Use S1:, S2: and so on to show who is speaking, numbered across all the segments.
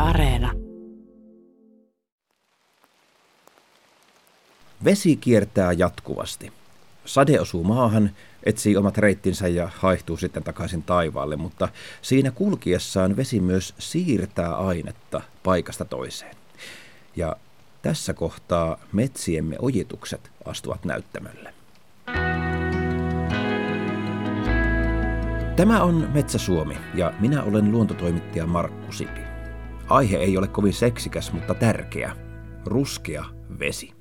S1: Areena.
S2: Vesi kiertää jatkuvasti. Sade osuu maahan, etsii omat reittinsä ja haihtuu sitten takaisin taivaalle, mutta siinä kulkiessaan vesi myös siirtää ainetta paikasta toiseen. Ja tässä kohtaa metsiemme ojitukset astuvat näyttämölle. Tämä on Metsä Suomi ja minä olen luontotoimittaja Markku Sipi. Aihe ei ole kovin seksikäs, mutta tärkeä. Ruskea vesi.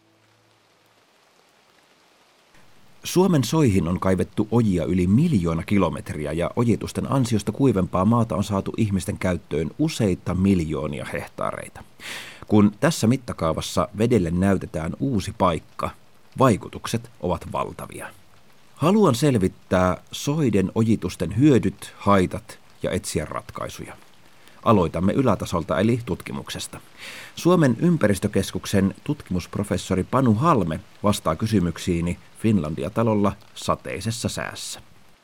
S2: Suomen soihin on kaivettu ojia yli 1 000 000 kilometriä ja ojitusten ansiosta kuivempaa maata on saatu ihmisten käyttöön useita miljoonia hehtaareita. Kun tässä mittakaavassa vedelle näytetään uusi paikka, vaikutukset ovat valtavia. Haluan selvittää soiden ojitusten hyödyt, haitat ja etsiä ratkaisuja. Aloitamme ylätasolta eli tutkimuksesta. Suomen ympäristökeskuksen tutkimusprofessori Panu Halme vastaa kysymyksiini Finlandia-talolla sateisessa säässä.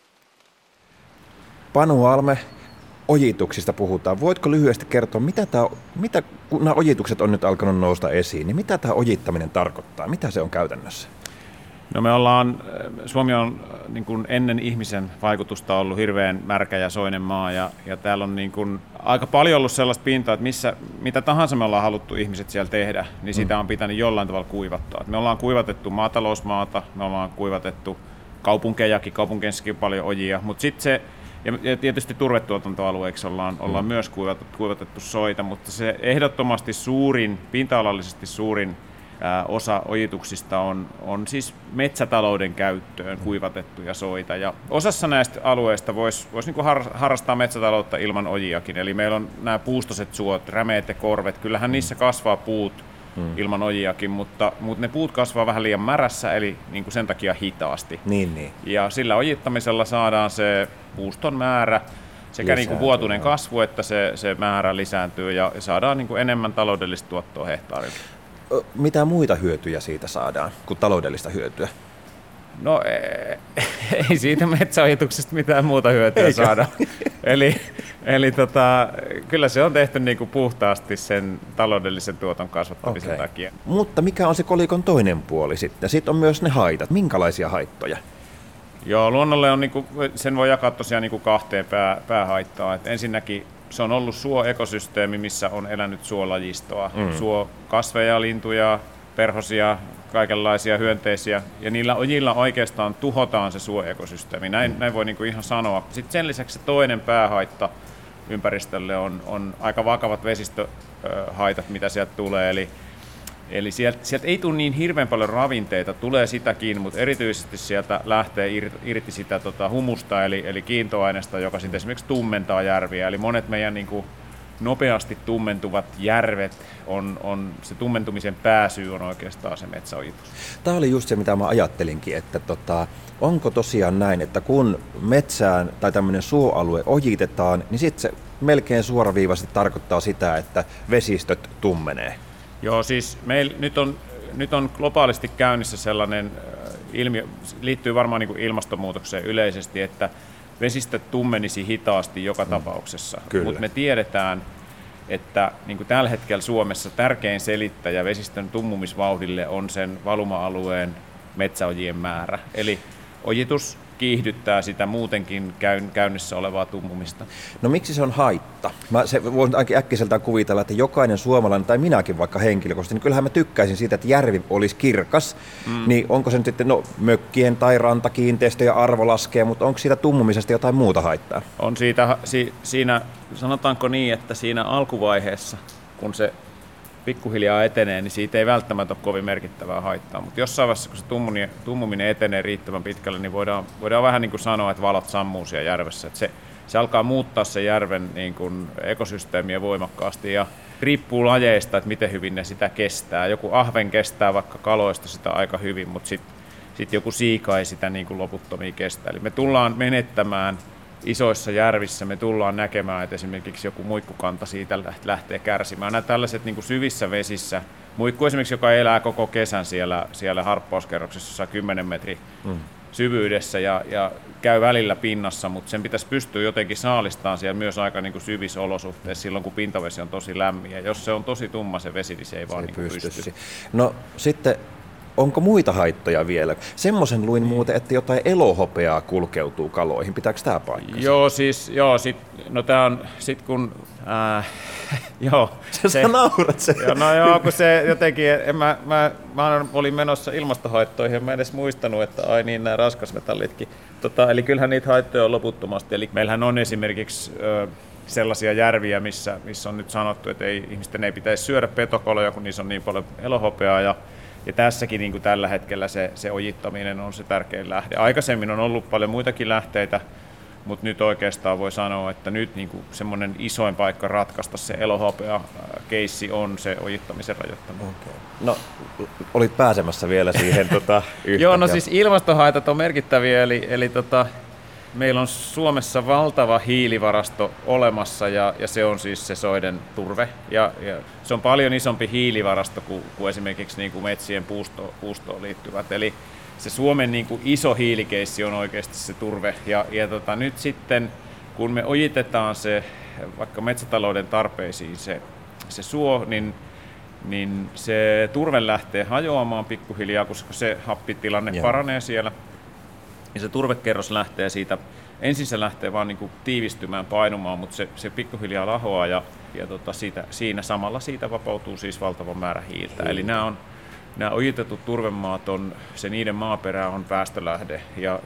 S2: Panu Halme, ojituksista puhutaan. Voitko lyhyesti kertoa, kun nämä ojitukset on nyt alkanut nousta esiin, niin mitä tämä ojittaminen tarkoittaa? Mitä se on käytännössä?
S3: No Suomi on niin kuin ennen ihmisen vaikutusta ollut hirveän märkä ja soinen maa ja täällä on niin kuin aika paljon ollut sellaista pintaa, että mitä tahansa me ollaan haluttu ihmiset siellä tehdä, niin sitä on pitänyt jollain tavalla kuivattaa. Me ollaan kuivatettu maatalousmaata, me ollaan kuivatettu kaupunkejakin, kaupunkeissakin paljon ojia, mutta sitten se, ja tietysti turvetuotantoalueiksi ollaan myös kuivatettu soita, mutta se ehdottomasti pinta-alallisesti suurin osa ojituksista on siis metsätalouden käyttöön kuivatettuja soita. Ja osassa näistä alueista voisi niin kuin harrastaa metsätaloutta ilman ojiakin. Eli meillä on nämä puustoiset suot, rämeet ja korvet. Kyllähän niissä kasvaa puut ilman ojiakin, mutta ne puut kasvaa vähän liian märässä, eli niin kuin sen takia hitaasti.
S2: Niin.
S3: Ja sillä ojittamisella saadaan se puuston määrä, sekä niin kuin vuotuinen kasvu, että se määrä lisääntyy ja saadaan niin kuin enemmän taloudellista tuottoa hehtaarilta.
S2: Mitä muita hyötyjä siitä saadaan kuin taloudellista hyötyä?
S3: No ei siitä metsäojituksesta mitään muuta hyötyä saada. Eli kyllä se on tehty niin kuin puhtaasti sen taloudellisen tuoton kasvattamisen takia.
S2: Mutta mikä on se kolikon toinen puoli sitten? Sitten on myös ne haitat. Minkälaisia haittoja?
S3: Joo, luonnolle on, sen voi jakaa tosiaan niin kuin 2 päähaittaa. Et ensinnäkin se on ollut suoekosysteemi, missä on elänyt suolajistoa. Suokasveja, lintuja, perhosia, kaikenlaisia hyönteisiä. Ja niillä ojilla oikeastaan tuhotaan se suoekosysteemi. Näin voi niin kuin ihan sanoa. Sitten sen lisäksi se toinen päähaitta ympäristölle on aika vakavat vesistöhaitat, mitä sieltä tulee. Eli sieltä ei tule niin hirveän paljon ravinteita, tulee sitäkin, mutta erityisesti sieltä lähtee irti sitä humusta, eli kiintoaineesta, joka sitten esimerkiksi tummentaa järviä. Eli monet meidän niin kuin nopeasti tummentuvat järvet, se tummentumisen pääsyy on oikeastaan se metsäojitus.
S2: Tämä oli just se, mitä mä ajattelinkin, että onko tosiaan näin, että kun metsään tai tämmöinen suoalue ojitetaan, niin sitten se melkein suoraviivaisesti tarkoittaa sitä, että vesistöt tummenee.
S3: Joo, siis meillä nyt on globaalisti käynnissä sellainen ilmiö, liittyy varmaan niin kuin ilmastonmuutokseen yleisesti, että vesistöt tummenisi hitaasti joka tapauksessa. Mutta me tiedetään, että niin kuin tällä hetkellä Suomessa tärkein selittäjä vesistön tummumisvauhdille on sen valuma-alueen metsäojien määrä. Eli ojitus kiihdyttää sitä muutenkin käynnissä olevaa tummumista.
S2: No miksi se on haitta? Voin äkkiseltään kuvitella, että jokainen suomalainen tai minäkin vaikka henkilökohtaisesti, niin kyllähän mä tykkäisin siitä, että järvi olisi kirkas. Niin onko se nyt sitten, mökkien tai rantakiinteistöjen arvo laskee, mutta onko siitä tummumisesta jotain muuta haittaa?
S3: On siinä, sanotaanko niin, että siinä alkuvaiheessa, kun se pikkuhiljaa etenee, niin siitä ei välttämättä ole kovin merkittävää haittaa. Mutta jossain vaiheessa, kun se tummuminen etenee riittävän pitkälle, niin voidaan vähän niin kuin sanoa, että valot sammuu siellä järvessä. Että se alkaa muuttaa sen järven niin kuin ekosysteemiä voimakkaasti ja riippuu lajeista, että miten hyvin ne sitä kestää. Joku ahven kestää vaikka kaloista sitä aika hyvin, mutta sitten joku siika ei sitä niin kuin loputtomia kestä. Eli me tullaan menettämään isoissa järvissä, me tullaan näkemään, että esimerkiksi joku muikkukanta siitä lähtee kärsimään. Nämä tällaiset niin kuin syvissä vesissä, muikku esimerkiksi, joka elää koko kesän siellä harppauskerroksessa 10 metrin syvyydessä ja käy välillä pinnassa, mutta sen pitäisi pystyä jotenkin saalistamaan siellä myös aika niin kuin syvissä olosuhteissa silloin, kun pintavesi on tosi lämmin. Ja jos se on tosi tumma se vesi, niin se ei vaan niin pysty.
S2: No sitten, onko muita haittoja vielä? Semmoisen luin muuten, että jotain elohopeaa kulkeutuu kaloihin. Pitääkö tämä paikkansa?
S3: No tämä on sitten kun... joo.
S2: Sä naurat sen.
S3: Kun se jotenkin, mä olin menossa ilmastohaittoihin ja mä en edes muistanut, että nämä raskasmetallitkin. Eli kyllähän niitä haittoja on loputtomasti. Eli meillähän on esimerkiksi sellaisia järviä, missä on nyt sanottu, että ihmisten ei pitäisi syödä petokoloja, kun niissä on niin paljon elohopeaa. Ja tässäkin niin kuin tällä hetkellä se ojittaminen on se tärkein lähde. Aikaisemmin on ollut paljon muitakin lähteitä, mutta nyt oikeastaan voi sanoa, että nyt niin kuin semmoinen isoin paikka ratkaista se elohopea-keissi on se ojittamisen rajoittaminen.
S2: Okay. No, olit pääsemässä vielä siihen
S3: Joo, no siis ilmastohaitat on merkittäviä, eli meillä on Suomessa valtava hiilivarasto olemassa ja se on siis se soiden turve. Ja se on paljon isompi hiilivarasto kuin esimerkiksi niin kuin metsien puustoon liittyvät. Eli se Suomen niin kuin iso hiilikeissi on oikeasti se turve. Ja nyt sitten, kun me ojitetaan se vaikka metsätalouden tarpeisiin se suo, niin se turve lähtee hajoamaan pikkuhiljaa, koska se happitilanne paranee siellä. Ja se turvekerros lähtee siitä, ensin se lähtee vaan niin kuin tiivistymään, painumaan, mutta se pikkuhiljaa lahoaa ja siinä samalla siitä vapautuu siis valtava määrä hiiltä. Eli nämä ojitetut turvemaat, niiden maaperä on päästölähde ja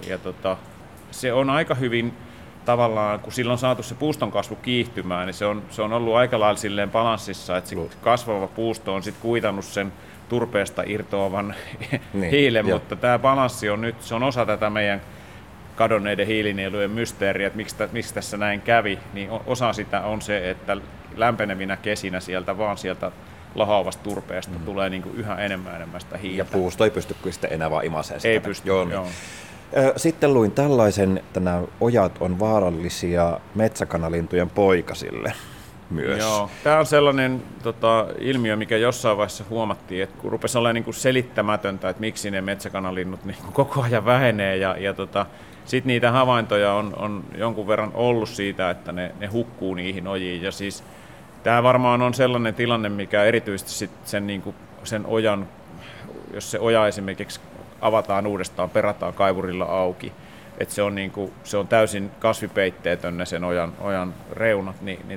S3: se on aika hyvin tavallaan, kun silloin on saatu se puuston kasvu kiihtymään, niin se on ollut aika lailla silleen balanssissa, että se kasvava puusto on sitten kuitannut sen turpeesta irtoavan hiilen, mutta tämä balanssi on nyt, se on osa tätä meidän kadonneiden hiilinielujen mysteeriä, että miksi tässä näin kävi, niin osa sitä on se, että lämpenevinä kesinä sieltä lahoavasta turpeesta tulee niin kuin yhä enemmän sitä hiiltä.
S2: Ja puusto ei pysty sitten enää vaan imaseen sitä.
S3: Ei pysty, joo.
S2: Sitten luin tällaisen, että nämä ojat on vaarallisia metsäkanalintujen poikasille myös.
S3: Joo, tämä on sellainen ilmiö, mikä jossain vaiheessa huomattiin, että kun rupesi olemaan niin kuin selittämätöntä, että miksi ne metsäkanalinnut niin kuin koko ajan vähenee ja sitten niitä havaintoja on jonkun verran ollut siitä, että ne hukkuu niihin ojiin ja siis tämä varmaan on sellainen tilanne, mikä erityisesti sen ojan, jos se oja esimerkiksi avataan uudestaan, perataan kaivurilla auki, että se on täysin kasvipeitteetön ne sen ojan reunat,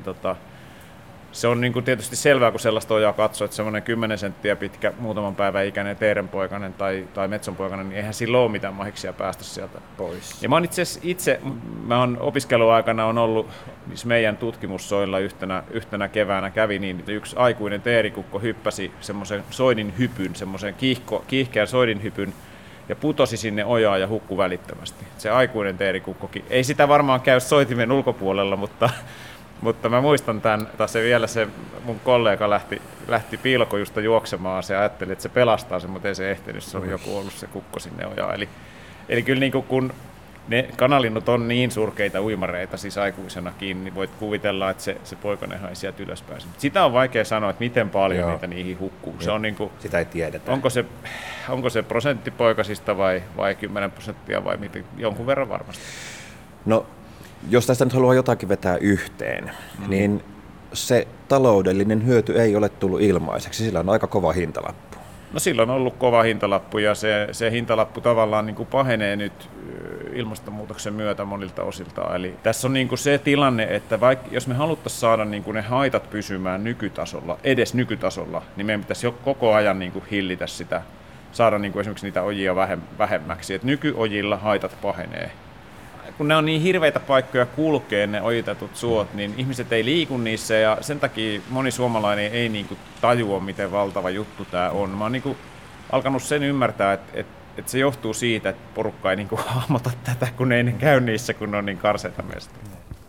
S3: se on niin kuin tietysti selvää, kun sellaista ojaa katsoo, että semmoinen 10 senttiä pitkä, muutaman päivän ikäinen teerenpoikainen tai metsonpoikainen, niin eihän sillä ole mitään mahiksia päästä sieltä pois. Ja mä oon mä oon opiskeluaikana on ollut meidän tutkimussoilla yhtenä keväänä kävi niin, että yksi aikuinen teerikukko hyppäsi semmoisen soidinhypyn, semmoisen kiihkeän soidinhypyn ja putosi sinne ojaan ja hukkui välittömästi. Se aikuinen teerikukkokin, ei sitä varmaan käy soitimen ulkopuolella, mutta mä muistan tämän, se mun kollega lähti piilokojusta juoksemaan, se ajatteli, että se pelastaa sen, mutta ei se ehtinyt, se on joku ollut se kukko sinne ojaan. Eli kyllä niin kun ne kanalinnut on niin surkeita uimareita siis aikuisenakin, niin voit kuvitella, että se poikanen ei sieltä ylöspäin. Sitä on vaikea sanoa, että miten paljon niitä niihin hukkuu. Se on niin kuin,
S2: sitä ei tiedetä.
S3: Onko se prosentti poikasista vai 10% vai jonkun verran varmasti?
S2: No, jos tästä nyt haluaa jotakin vetää yhteen, niin se taloudellinen hyöty ei ole tullut ilmaiseksi, sillä on aika kova hintalappu.
S3: No sillä on ollut kova hintalappu ja se hintalappu tavallaan niin kuin pahenee nyt ilmastonmuutoksen myötä monilta osiltaan. Eli tässä on niin kuin se tilanne, että jos me haluttaisiin saada niin kuin ne haitat pysymään edes nykytasolla, niin meidän pitäisi jo koko ajan niin kuin hillitä sitä, saada niin kuin esimerkiksi niitä ojia vähemmäksi. Et nykyojilla haitat pahenee. Kun ne on niin hirveitä paikkoja kulkea ne ojitetut suot, niin ihmiset ei liiku niissä ja sen takia moni suomalainen ei niin kuin tajua, miten valtava juttu tämä on. Mä oon niin kuin alkanut sen ymmärtää, että se johtuu siitä, että porukka ei niin kuin hahmota tätä, kun ei ne käy niissä, kun ne on niin karseita mestoja.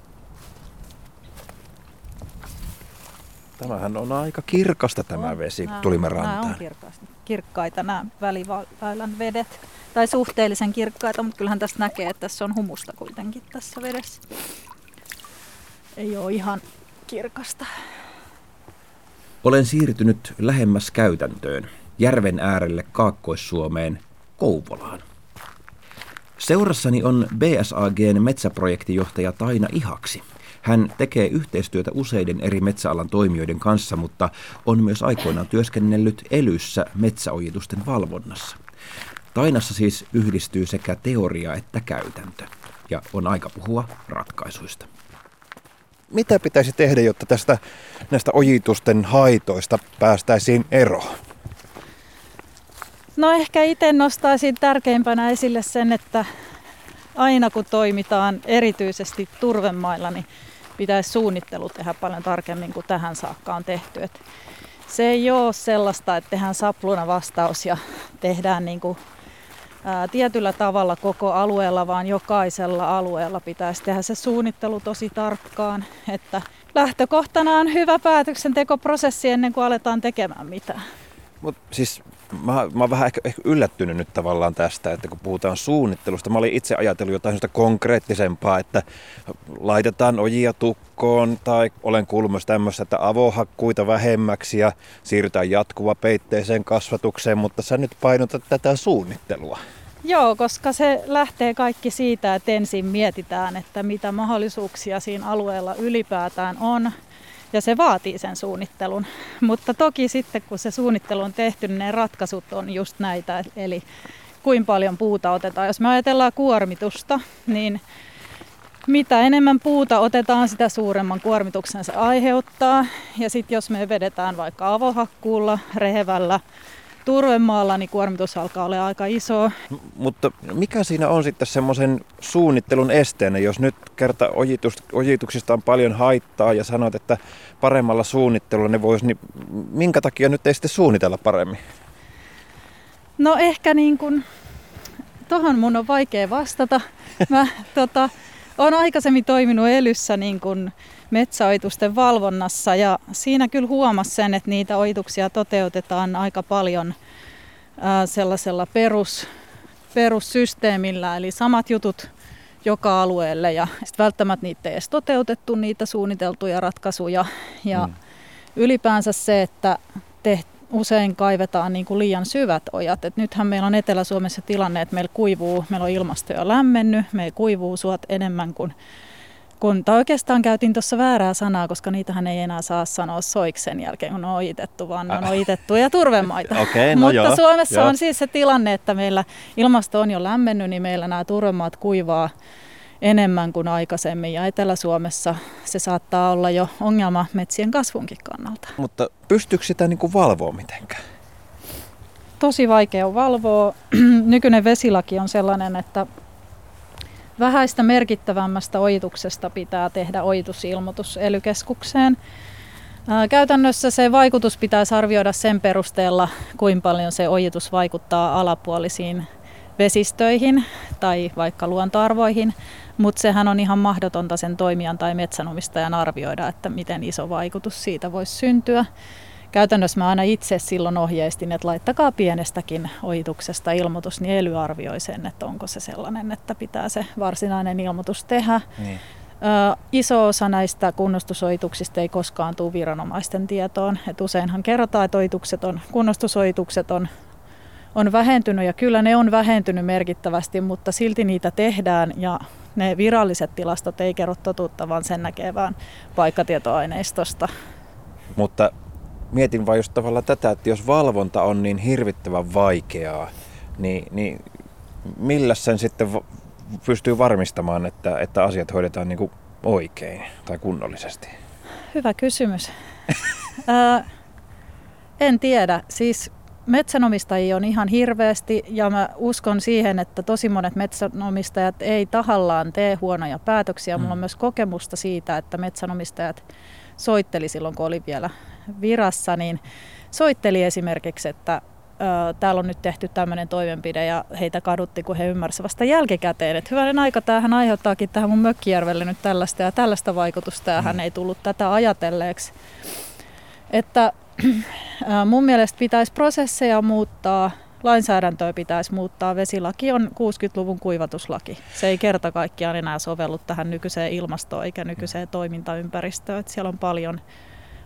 S2: Tämähän on aika kirkasta tämä vesi, tulimme rantaan.
S1: Nämä on kirkkaita nämä väliväylän vedet. Tai suhteellisen kirkkaita, mutta kyllähän tästä näkee, että tässä on humusta kuitenkin tässä vedessä. Ei ole ihan kirkasta.
S2: Olen siirtynyt lähemmäs käytäntöön, järven äärelle Kaakkois-Suomeen, Kouvolaan. Seurassani on BSAG:n metsäprojektijohtaja Taina Ihaksi. Hän tekee yhteistyötä useiden eri metsäalan toimijoiden kanssa, mutta on myös aikoinaan työskennellyt ELYssä metsäojitusten valvonnassa. Tainassa siis yhdistyy sekä teoria että käytäntö, ja on aika puhua ratkaisuista.
S4: Mitä pitäisi tehdä, jotta näistä ojitusten haitoista päästäisiin eroon?
S1: No ehkä itse nostaisin tärkeimpänä esille sen, että aina kun toimitaan erityisesti turvemailla, niin pitäisi suunnittelu tehdä paljon tarkemmin kuin tähän saakka on tehty. Et se ei ole sellaista, että tehdään sapluna vastaus ja tehdään tietyllä tavalla koko alueella, vaan jokaisella alueella pitäisi tehdä se suunnittelu tosi tarkkaan, että lähtökohtana on hyvä päätöksentekoprosessi ennen kuin aletaan tekemään mitään.
S4: Mut siis mä oon vähän ehkä yllättynyt nyt tavallaan tästä, että kun puhutaan suunnittelusta, mä olin itse ajatellut jotain sellaista konkreettisempaa, että laitetaan ojia tukkoon, tai olen kuullut myös tämmöistä, että avohakkuita vähemmäksi ja siirrytään jatkuvapeitteiseen kasvatukseen, mutta sä nyt painotat tätä suunnittelua.
S1: Joo, koska se lähtee kaikki siitä, että ensin mietitään, että mitä mahdollisuuksia siinä alueella ylipäätään on. Ja se vaatii sen suunnittelun. Mutta toki sitten kun se suunnittelu on tehty, niin ne ratkaisut on just näitä. Eli kuinka paljon puuta otetaan. Jos me ajatellaan kuormitusta, niin mitä enemmän puuta otetaan, sitä suuremman kuormituksen se aiheuttaa. Ja sitten jos me vedetään vaikka avohakkuulla, rehevällä, turvemaalla, niin kuormitus alkaa olla aika iso.
S4: Mutta mikä siinä on sitten semmoisen suunnittelun esteenä, jos nyt kerta ojituksista on paljon haittaa ja sanot, että paremmalla suunnittelulla ne voisi, niin minkä takia nyt ei sitten suunnitella paremmin?
S1: No ehkä tohon mun on vaikea vastata. Mä olen aikaisemmin toiminut ELYssä metsäojitusten valvonnassa ja siinä kyllä huomasi sen, että niitä ojituksia toteutetaan aika paljon sellaisella perussysteemillä, eli samat jutut joka alueelle ja sitten välttämättä niitä ei edes toteutettu, niitä suunniteltuja ratkaisuja ja ylipäänsä se, että usein kaivetaan liian syvät ojat. Et nythän meillä on Etelä-Suomessa tilanne, että meillä on ilmasto jo lämmennyt, meillä kuivuu suot enemmän kuin tai oikeastaan käytin tuossa väärää sanaa, koska niitähän ei enää saa sanoa soiksi sen jälkeen, kun on ojitettu, vaan ne on ojitettuja turvemaita.
S4: Okay, no
S1: mutta
S4: joo,
S1: Suomessa on siis se tilanne, että meillä ilmasto on jo lämmennyt, niin meillä nämä turvemaat kuivaa enemmän kuin aikaisemmin. Ja Etelä-Suomessa se saattaa olla jo ongelma metsien kasvunkin kannalta.
S4: Mutta pystyykö sitä valvoa mitenkään?
S1: Tosi vaikea valvoa. Nykyinen vesilaki on sellainen, että vähäistä merkittävämmästä ojituksesta pitää tehdä ojitusilmoitus ELY-keskukseen. Käytännössä se vaikutus pitäisi arvioida sen perusteella, kuinka paljon se ojitus vaikuttaa alapuolisiin vesistöihin tai vaikka luontoarvoihin, mutta sehän on ihan mahdotonta sen toimijan tai metsänomistajan arvioida, että miten iso vaikutus siitä voisi syntyä. Käytännössä mä aina itse silloin ohjeistin, että laittakaa pienestäkin ojituksesta ilmoitus, niin ELY arvioi sen, että onko se sellainen, että pitää se varsinainen ilmoitus tehdä. Niin. Iso osa näistä kunnostusojituksista ei koskaan tule viranomaisten tietoon. Et useinhan kerrotaan, että kunnostusojitukset on vähentynyt ja kyllä ne on vähentynyt merkittävästi, mutta silti niitä tehdään ja ne viralliset tilastot ei kerro totuutta, vaan sen näkee vaan paikkatietoaineistosta.
S4: Mutta mietin vain just tavallaan tätä, että jos valvonta on niin hirvittävän vaikeaa, niin millä sen sitten pystyy varmistamaan, että asiat hoidetaan oikein tai kunnollisesti?
S1: Hyvä kysymys. En tiedä. Siis metsänomistajia on ihan hirveästi ja mä uskon siihen, että tosi monet metsänomistajat ei tahallaan tee huonoja päätöksiä. Mulla on myös kokemusta siitä, että metsänomistajat soitteli silloin, kun oli vielä virassa, niin soitteli esimerkiksi, että täällä on nyt tehty tämmöinen toimenpide ja heitä kadutti, kun he ymmärsivät vasta jälkikäteen, että hyvänen aika, tämähän aiheuttaakin tähän mun mökkijärvelle nyt tällaista ja tällaista vaikutusta ja hän ei tullut tätä ajatelleeksi. Että mun mielestä pitäisi prosesseja muuttaa, lainsäädäntöä pitäisi muuttaa. Vesilaki on 60-luvun kuivatuslaki. Se ei kerta kaikkiaan enää sovellu tähän nykyiseen ilmastoon eikä nykyiseen toimintaympäristöön. Että siellä on paljon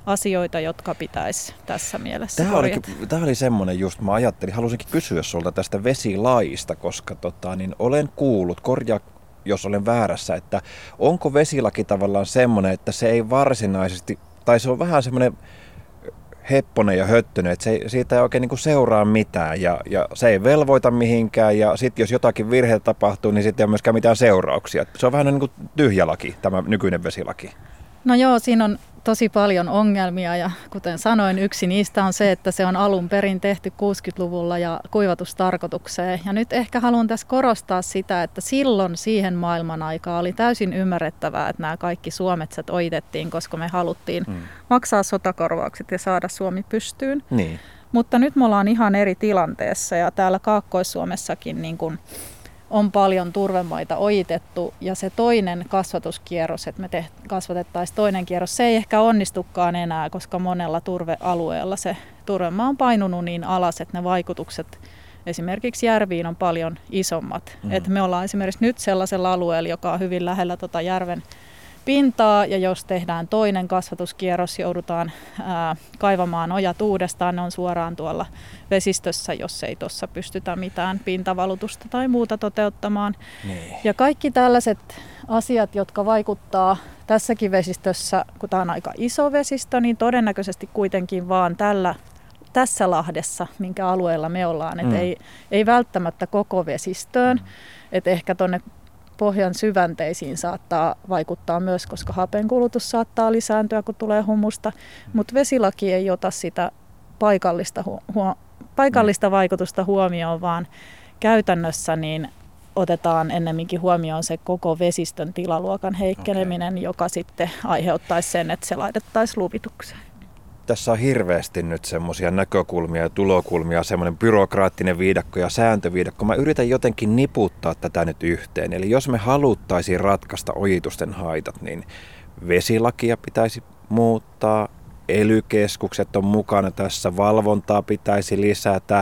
S1: asioita, jotka pitäisi tässä mielessä korjata.
S4: Tämä oli semmoinen just, mä ajattelin, halusinkin kysyä sulta tästä vesilaista, koska olen kuullut, korjaa jos olen väärässä, että onko vesilaki tavallaan semmoinen, että se ei varsinaisesti, tai se on vähän semmoinen hepponen ja höttönen, että siitä ei oikein niin kuin seuraa mitään ja se ei velvoita mihinkään ja sitten jos jotakin virheitä tapahtuu, niin sitten ei ole myöskään mitään seurauksia. Se on vähän niin kuin tyhjä laki, tämä nykyinen vesilaki.
S1: No joo, siinä on tosi paljon ongelmia ja kuten sanoin, yksi niistä on se, että se on alun perin tehty 60-luvulla ja kuivatustarkoitukseen. Ja nyt ehkä haluan tässä korostaa sitä, että silloin siihen maailman aikaan oli täysin ymmärrettävää, että nämä kaikki suometsät ojitettiin, koska me haluttiin maksaa sotakorvaukset ja saada Suomi pystyyn.
S4: Niin.
S1: Mutta nyt me ollaan ihan eri tilanteessa ja täällä Kaakkois-Suomessakin niin kuin on paljon turvemaita ojitettu ja se toinen kasvatuskierros, että me kasvatettaisiin toinen kierros, se ei ehkä onnistukaan enää, koska monella turvealueella se turvemaa on painunut niin alas, että ne vaikutukset esimerkiksi järviin on paljon isommat. Että me ollaan esimerkiksi nyt sellaisella alueella, joka on hyvin lähellä järven pintaa ja jos tehdään toinen kasvatuskierros, joudutaan kaivamaan ojat uudestaan, ne on suoraan tuolla vesistössä, jos ei tuossa pystytä mitään pintavalutusta tai muuta toteuttamaan.
S4: Niin.
S1: Ja kaikki tällaiset asiat, jotka vaikuttaa tässäkin vesistössä, kun tämä on aika iso vesistö, niin todennäköisesti kuitenkin vaan tässä lahdessa, minkä alueella me ollaan, että ei välttämättä koko vesistöön, että ehkä tuonne pohjan syvänteisiin saattaa vaikuttaa myös, koska hapenkulutus saattaa lisääntyä, kun tulee humusta, mutta vesilaki ei ota sitä paikallista vaikutusta huomioon, vaan käytännössä niin otetaan ennemminkin huomioon se koko vesistön tilaluokan heikkeneminen, joka sitten aiheuttaisi sen, että se laitettaisiin luvitukseen.
S4: Tässä on hirveästi nyt semmoisia näkökulmia ja tulokulmia, semmoinen byrokraattinen viidakko ja sääntöviidakko. Mä yritän jotenkin niputtaa tätä nyt yhteen. Eli jos me haluttaisiin ratkaista ojitusten haitat, niin vesilakia pitäisi muuttaa, ELY-keskukset on mukana tässä, valvontaa pitäisi lisätä,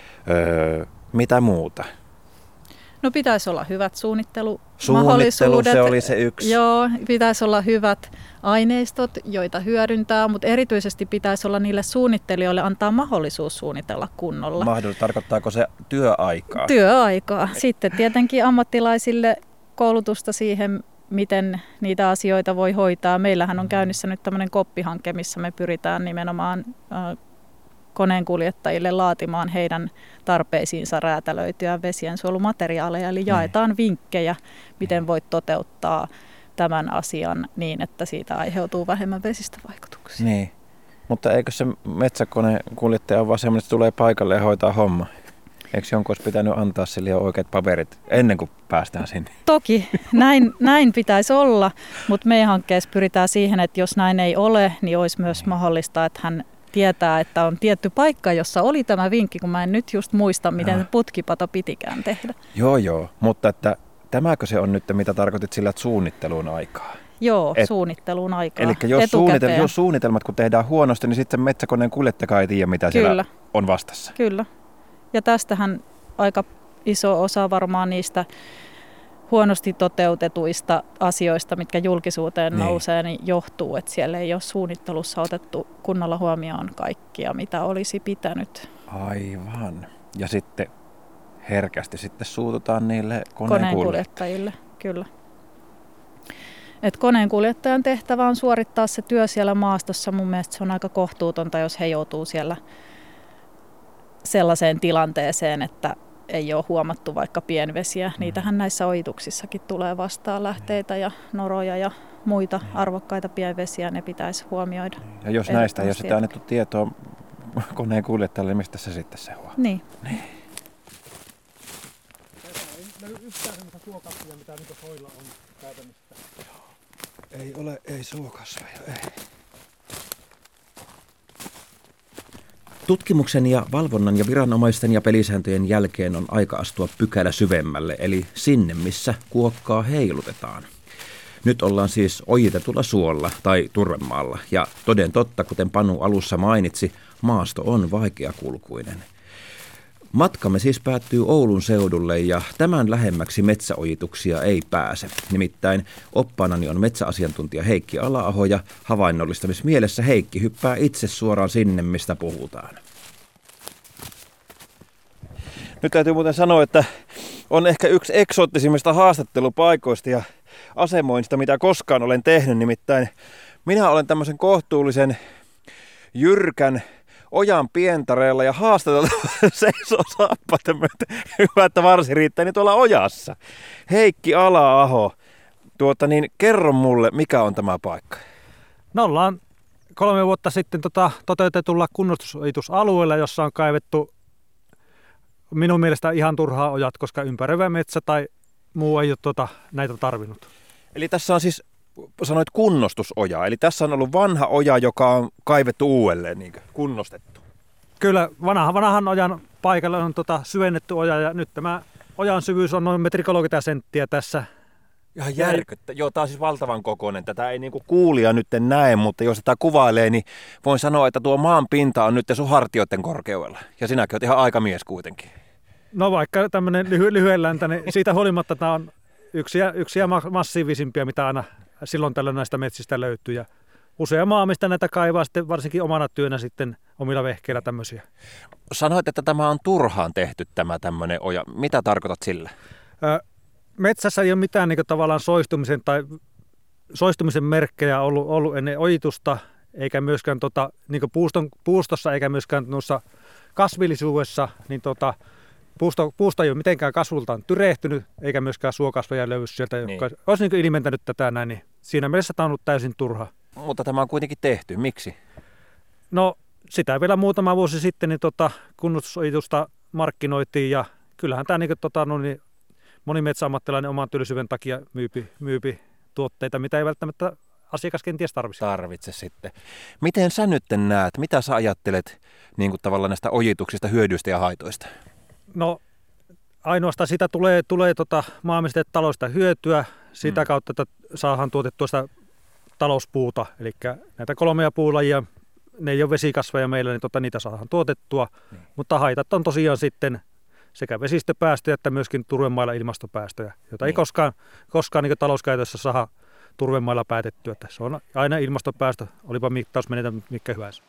S4: mitä muuta?
S1: No pitäisi olla hyvät suunnittelumahdollisuudet.
S4: Suunnittelu, se oli se yksi.
S1: Joo, pitäisi olla hyvät aineistot, joita hyödyntää, mutta erityisesti pitäisi olla niille suunnittelijoille antaa mahdollisuus suunnitella kunnolla.
S4: Tarkoittaako se työaikaa?
S1: Työaikaa. Sitten tietenkin ammattilaisille koulutusta siihen, miten niitä asioita voi hoitaa. Meillähän on käynnissä nyt tämmöinen koppihanke, missä me pyritään nimenomaan koneenkuljettajille laatimaan heidän tarpeisiinsa räätälöityä vesiensuojelumateriaaleja, eli jaetaan vinkkejä, miten voit toteuttaa tämän asian niin, että siitä aiheutuu vähemmän vesistövaikutuksia.
S4: Niin, mutta eikö se metsäkoneenkuljettaja ole vaan semmoinen, että tulee paikalle ja hoitaa homma? Eikö jonkun olisi pitänyt antaa sille jo oikeat paperit ennen kuin päästään sinne?
S1: Toki, näin pitäisi olla, mutta meidän hankkeessa pyritään siihen, että jos näin ei ole, niin olisi myös mahdollista, että hän tietää, että on tietty paikka, jossa oli tämä vinkki, kun mä en nyt just muista, miten putkipato pitikään tehdä.
S4: Joo, mutta että tämäkö se on nyt, mitä tarkoitit sillä, että suunnitteluun aikaa?
S1: Joo, suunnitteluun aikaa.
S4: Eli jos suunnitelmat kun tehdään huonosti, niin sitten metsäkoneen kuljettaja ei tiedä, mitä siellä on vastassa. Kyllä.
S1: Ja tästähän aika iso osa varmaan niistä huonosti toteutetuista asioista, mitkä julkisuuteen nousee, niin johtuu, että siellä ei ole suunnittelussa otettu kunnolla huomioon kaikkia, mitä olisi pitänyt.
S4: Aivan. Ja sitten herkästi sitten suututaan niille
S1: koneenkuljettajille. Kyllä. Et koneenkuljettajan tehtävä on suorittaa se työ siellä maastossa. Mun mielestä se on aika kohtuutonta, jos he joutuu siellä sellaiseen tilanteeseen, että ei ole huomattu vaikka pienvesiä. Niitähän näissä ojituksissakin tulee vastaan lähteitä ja noroja ja muita arvokkaita pienvesiä, ne pitäisi huomioida.
S4: Ja jos näistä ei ole sitä annettu tietoa koneen kuljettajalle, niin mistä se sitten seuraa?
S1: Niin.
S5: Ei löydy yhtään sellaista suokasvia, mitä nyt soilla on käytännössä.
S4: Ei suokasveja, ei.
S2: Tutkimuksen ja valvonnan ja viranomaisten ja pelisääntöjen jälkeen on aika astua pykälä syvemmälle, eli sinne, missä kuokkaa heilutetaan. Nyt ollaan siis ojitetulla suolla tai turvemaalla, ja toden totta, kuten Panu alussa mainitsi, maasto on vaikeakulkuinen. Matkamme siis päättyy Oulun seudulle ja tämän lähemmäksi metsäojituksia ei pääse. Nimittäin oppaanani on metsäasiantuntija Heikki Ala-aho ja havainnollistamismielessä Heikki hyppää itse suoraan sinne, mistä puhutaan.
S4: Nyt täytyy muuten sanoa, että on ehkä yksi eksoottisimmista haastattelupaikoista ja asemoinnista, mitä koskaan olen tehnyt. Nimittäin minä olen tämmöisen kohtuullisen jyrkän ojan pientareella ja haastateltava seisoo saappaita myöten. Hyvä, että varsi riittää niin tuolla ojassa. Heikki Ala-aho, kerro mulle, mikä on tämä paikka?
S5: No ollaan 3 vuotta sitten toteutetulla kunnostusojitusalueella, jossa on kaivettu minun mielestä ihan turhaa ojat, koska ympäröivä metsä tai muu ei ole näitä tarvinnut.
S4: Eli tässä on siis, sanoit kunnostusoja, eli tässä on ollut vanha oja, joka on kaivettu uudelleen, niin kunnostettu.
S5: Kyllä, vanhan ojan paikalle on syvennetty oja ja nyt tämä ojan syvyys on noin 1,30 senttiä tässä.
S4: Ihan järkyttä. Joo, tämä on siis valtavan kokoinen. Tätä ei niinku kuulija nyt näe, mutta jos tätä kuvailee, niin voin sanoa, että tuo maan pinta on nyt sun hartioiden korkeudella. Ja sinäkin olet ihan aikamies kuitenkin.
S5: No vaikka tämmöinen lyhyen läntä, niin siitä huolimatta tämä on yksiä massiivisimpia, mitä aina silloin tällöin näistä metsistä löytyy. Ja usea maamista näitä kaivaa sitten varsinkin omana työnä sitten omilla vehkeillä tämmöisiä.
S4: Sanoit, että tämä on turhaan tehty tämä tämmöinen oja. Mitä tarkoitat sillä?
S5: Metsässä ei ole mitään tavallaan soistumisen merkkejä ollut ennen ojitusta, eikä myöskään puustossa eikä myöskään noissa kasvillisuudessa, niin puusto ei ole mitenkään kasvultaan tyrehtynyt, eikä myöskään suokasveja löydy sieltä, jotka olisi ilmentänyt tätä näin, niin siinä mielessä tämä on ollut täysin turha. Mutta
S4: tämä on kuitenkin tehty. Miksi?
S5: No sitä vielä muutama vuosi sitten niin kunnostusojitusta markkinoitiin ja kyllähän tämä moni metsäammattilainen oman työllisyyden takia myypi tuotteita, mitä ei välttämättä asiakas kenties
S4: tarvitse sitten. Miten sä nyt näet, mitä sä ajattelet tavallaan näistä ojituksista, hyödyistä ja haitoista?
S5: No ainoastaan siitä tulee maamisteet taloudesta hyötyä sitä kautta, että saadaan tuotettua sitä talouspuuta. Eli näitä 3 puulajia, ne ei ole vesikasveja meillä, niin niitä saadaan tuotettua. Mutta haitat on tosiaan sitten sekä vesistöpäästöjä että myöskin turvemailla ilmastopäästöjä, joita ei koskaan talouskäytössä saa turvemailla päätettyä. Se on aina ilmastopäästö, olipa mittausmenetelmä mikä hyvänsä.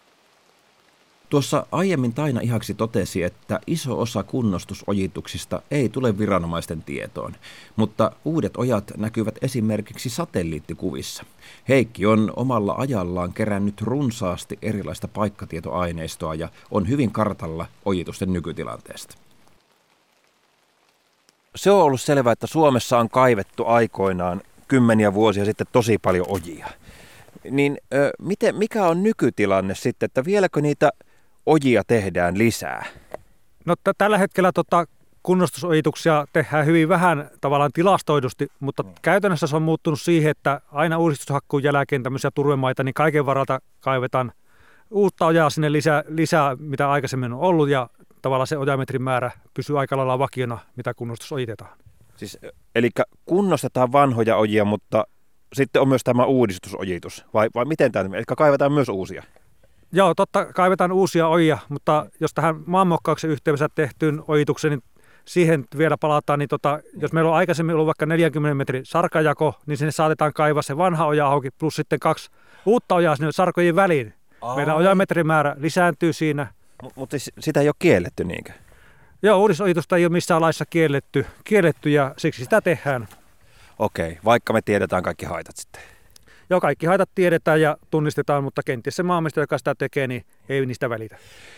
S2: Tuossa aiemmin Taina Ihaksi totesi, että iso osa kunnostusojituksista ei tule viranomaisten tietoon, mutta uudet ojat näkyvät esimerkiksi satelliittikuvissa. Heikki on omalla ajallaan kerännyt runsaasti erilaista paikkatietoaineistoa ja on hyvin kartalla ojitusten nykytilanteesta.
S4: Se on ollut selvää, että Suomessa on kaivettu aikoinaan kymmeniä vuosia sitten tosi paljon ojia. Niin mikä on nykytilanne sitten, että vieläkö niitä ojia tehdään lisää?
S5: No tällä hetkellä kunnostusojituksia tehdään hyvin vähän tavallaan tilastoidusti, mutta käytännössä se on muuttunut siihen, että aina uudistushakkuun jälkeen tämmöisiä turvemaita, niin kaiken varalta kaivetaan uutta ojaa sinne lisää, mitä aikaisemmin on ollut, ja tavallaan se ojametrin määrä pysyy aika lailla vakiona, mitä kunnostus ojitetaan.
S4: Siis, eli kunnostetaan vanhoja ojia, mutta sitten on myös tämä uudistusojitus, vai miten tämä? Eli kaivetaan myös uusia?
S5: Joo, totta, kaivetaan uusia ojia, mutta jos tähän maanmuokkauksen yhteydessä tehtyyn ojitukseen, niin siihen vielä palataan, niin jos meillä on aikaisemmin ollut vaikka 40 metrin sarkajako, niin sinne saatetaan kaivaa se vanha oja auki, plus sitten 2 uutta ojaa sinne sarkojen väliin. Meidän ojametrimäärä lisääntyy siinä.
S4: Mutta sitä ei ole kielletty niinkö?
S5: Joo, uudisojitusta ei ole missään laissa kielletty ja siksi sitä tehdään.
S4: Okei, vaikka me tiedetään kaikki haitat sitten.
S5: Joo, kaikki haitat tiedetään ja tunnistetaan, mutta kenties se maamistaja, joka sitä tekee, niin ei niistä välitä.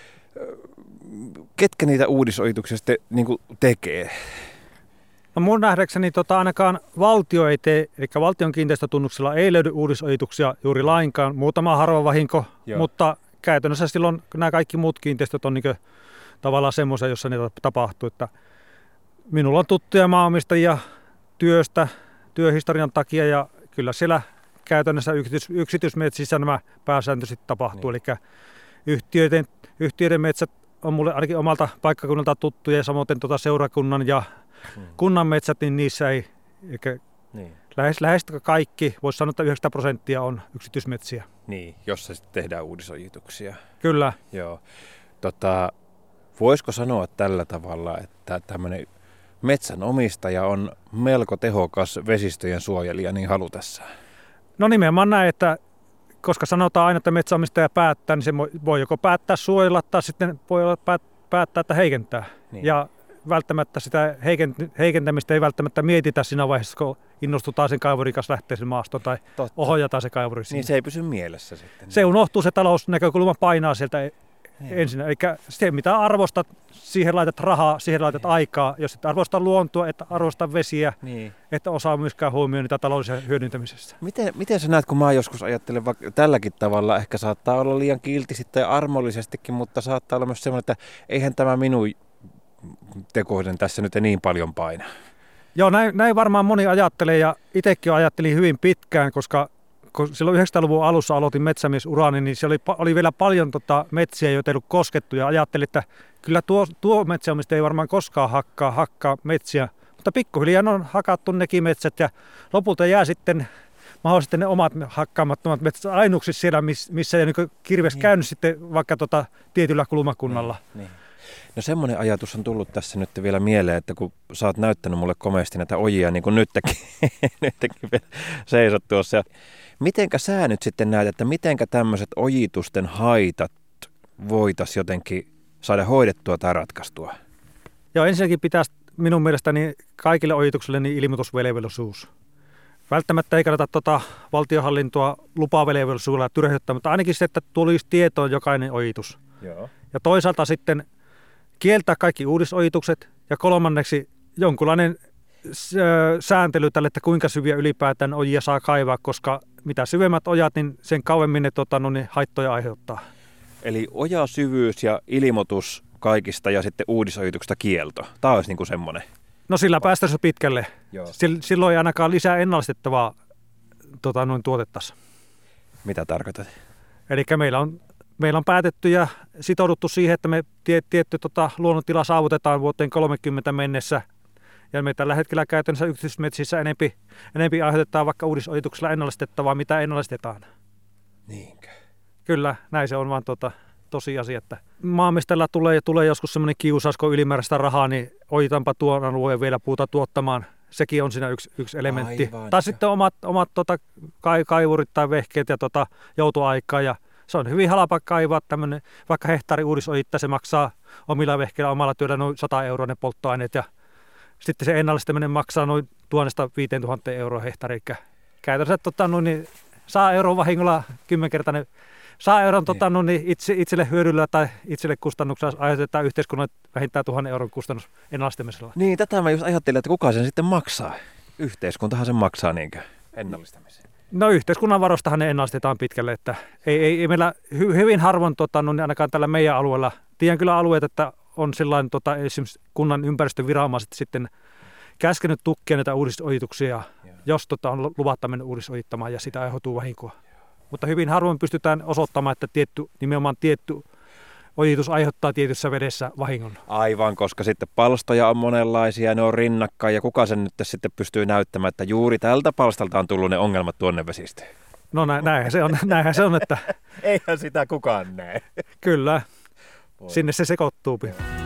S4: Ketkä niitä uudisojituksia sitten tekee?
S5: No mun nähdäkseni ainakaan valtio ei tee, eli valtion kiinteistötunnuksella ei löydy uudisojituksia juuri lainkaan. Muutama harva vahinko, mutta käytännössä silloin nämä kaikki muut kiinteistöt on tavallaan semmoisia, jossa niitä tapahtuu. Että minulla on tuttuja maanomistajia työhistorian takia ja kyllä siellä käytännössä yksityismetsissä nämä pääsääntöisesti tapahtuu. Eli yhtiöiden metsät on mulle ainakin omalta paikkakunnalta tuttuja ja samoin seurakunnan ja kunnan metsät, niin niissä ei, lähes kaikki, voisi sanoa, että 9% on yksityismetsiä.
S4: Niin, jossa sitten tehdään uudisojituksia.
S5: Kyllä.
S4: Joo. Voisiko sanoa tällä tavalla, että tämmöinen metsänomistaja on melko tehokas vesistöjen suojelija niin halutessaan?
S5: No nimenomaan näin, että koska sanotaan aina, että metsänomistaja päättää, niin se voi joko päättää suojella tai sitten voi olla päättää, että heikentää.
S4: Niin.
S5: Ja välttämättä sitä heikentämistä ei välttämättä mietitä siinä vaiheessa, kun innostutaan sen kaivurin kanssa lähteä sen maastoon tai ohjataan se kaivuri sinne.
S4: Niin se ei pysy mielessä sitten.
S5: Se unohtuu, se talousnäkökulma painaa sieltä ensin. Eli se, mitä arvostat, siihen laitat rahaa, siihen laitat aikaa. Jos et arvosta luontoa, et arvosta vesiä, et osaa myöskään huomioon niitä taloudellisia hyödyntämisestä.
S4: Miten sä näet, kun mä joskus ajattelen vaikka tälläkin tavalla, ehkä saattaa olla liian kiltisti tai armollisestikin, mutta saattaa olla myös semmoinen, että eihän tämä minun tekoiden tässä nyt niin paljon paina.
S5: Joo, näin varmaan moni ajattelee ja itsekin ajattelin hyvin pitkään, koska kun silloin 90-luvun alussa aloitin metsämiesurani, niin se oli vielä paljon metsiä, joita ei ollut koskettu ja ajattelin, että kyllä tuo metsäomista ei varmaan koskaan hakkaa metsiä, mutta pikkuhiljaa on hakattu nekin metsät ja lopulta jää sitten mahdollisesti ne omat hakkaamattomat metsät ainuksi siellä, missä ei niin kirves käynyt sitten vaikka tietyllä kulmakunnalla.
S4: Niin. No semmoinen ajatus on tullut tässä nyt vielä mieleen, että kun sä oot näyttänyt mulle komeasti näitä ojia, niin kuin nytkin seisot tuossa. Ja mitenkä sä nyt sitten näet, että mitenkä tämmöiset ojitusten haitat voitaisiin jotenkin saada hoidettua tai ratkaistua?
S5: Joo, ensinnäkin pitäisi minun mielestäni kaikille ojituksille niin ilmoitusvelvollisuus. Välttämättä ei kannata valtionhallintoa lupavelvollisuudella tyrehdyttää, mutta ainakin se, että tulisi tietoon jokainen ojitus.
S4: Joo.
S5: Ja toisaalta sitten kieltää kaikki uudisojitukset ja kolmanneksi jonkunlainen sääntely tälle, että kuinka syviä ylipäätään ojia saa kaivaa, koska mitä syvemmät ojat, niin sen kauemmin ne haittoja aiheuttaa. Eli
S4: ojasyvyys ja ilmoitus kaikista ja sitten uudisojituksesta kielto. Tämä olisi niin kuin semmoinen.
S5: No sillä päästään se pitkälle. Joo. Silloin ei ainakaan lisää ennallistettavaa tuotettaisiin.
S4: Mitä tarkoitat?
S5: Eli meillä on päätetty ja sitouduttu siihen, että me tietty luonnontila saavutetaan vuoteen 30 mennessä. Ja me tällä hetkellä käytännössä yksityismetsissä enempi aiheutetaan vaikka uudisojituksella ennallistettavaa, mitä ennallistetaan.
S4: Niinkö?
S5: Kyllä, näin se on vaan tosiasia, että maanomistajalla tulee joskus semmoinen kiusaus, kun ylimääräistä rahaa, niin ojitaanpa tuon alueen vielä puuta tuottamaan. Sekin on siinä yksi elementti. Aivan, tai sitten omat kaivurit tai vehkeet ja joutoaikaa. Ja se on hyvin halpa kaivaa tämmöinen, vaikka hehtaari uudisojittaa, se maksaa omilla vehkeillä omalla työllä noin 100 euroa ne polttoaineet. Ja sitten se ennallistaminen maksaa noin 1 000–5 000 euroa hehtaari. Eli käytännössä 100 euroa vahingolla 10-kertainen. 100 euron itselle hyödyllä tai itselle kustannuksella aiheutetaan yhteiskunnan vähintään 1 000 euron kustannus ennallistamisella.
S4: Niin, tätä mä just ajattelin, että kuka sen sitten maksaa. Yhteiskuntahan sen maksaa niinkö ennallistamiseen.
S5: No yhteiskunnan varostahan ne ennallistetaan pitkälle, että ei meillä hyvin harvoin ainakaan tällä meidän alueella. Tiedän kyllä alueet, että on sellainen esimerkiksi kunnan ympäristöviranomaiset sitten käskenyt tukkia näitä uudisojituksia, jos on luvatta mennä uudisojittamaan ja sitä aiheutuu vahinkoa. Mutta hyvin harvoin pystytään osoittamaan, että nimenomaan tietty ojitus aiheuttaa tietyssä vedessä vahingon.
S4: Aivan, koska sitten palstoja on monenlaisia ja ne on rinnakkain ja kuka sen nyt sitten pystyy näyttämään, että juuri tältä palstalta on tullut ne ongelmat tuonne vesistöön.
S5: No näinhän se on, että
S4: eihän sitä kukaan näe.
S5: Kyllä, sinne se sekoittuu.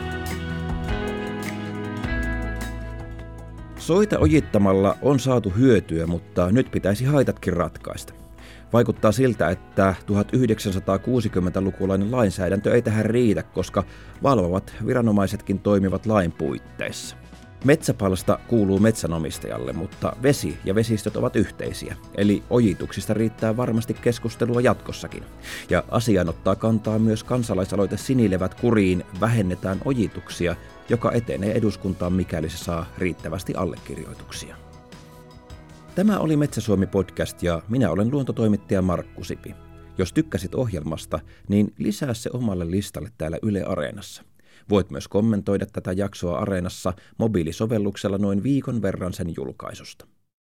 S2: Soita ojittamalla on saatu hyötyä, mutta nyt pitäisi haitatkin ratkaista. Vaikuttaa siltä, että 1960-lukulainen lainsäädäntö ei tähän riitä, koska valvovat viranomaisetkin toimivat lain puitteissa. Metsäpalsta kuuluu metsänomistajalle, mutta vesi ja vesistöt ovat yhteisiä, eli ojituksista riittää varmasti keskustelua jatkossakin. Ja asiaan ottaa kantaa myös kansalaisaloite Sinilevät kuriin vähennetään ojituksia, joka etenee eduskuntaan, mikäli se saa riittävästi allekirjoituksia. Tämä oli Metsä-Suomi-podcast ja minä olen luontotoimittaja Markku Sipi. Jos tykkäsit ohjelmasta, niin lisää se omalle listalle täällä Yle Areenassa. Voit myös kommentoida tätä jaksoa Areenassa mobiilisovelluksella noin viikon verran sen julkaisusta.